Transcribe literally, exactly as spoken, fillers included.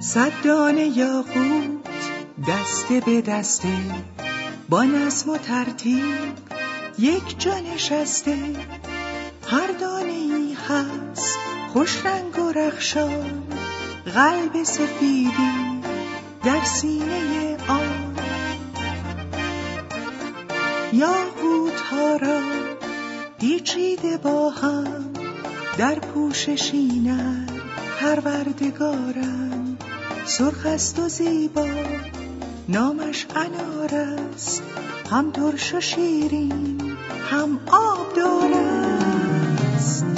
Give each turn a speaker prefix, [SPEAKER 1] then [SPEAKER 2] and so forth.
[SPEAKER 1] صد دانه یاقوت دسته به دسته، با نظم و ترتیب یک جا نشسته. هر دانه ای هست خوش رنگ و رخشان، قلب سفیدی در سینه آن. یاقوت ها را پیچیده با هم، در پوششی نر پروردگارم. سرخ است و زیبا نامش انار است، هم ترش و شیرین هم آبدار است.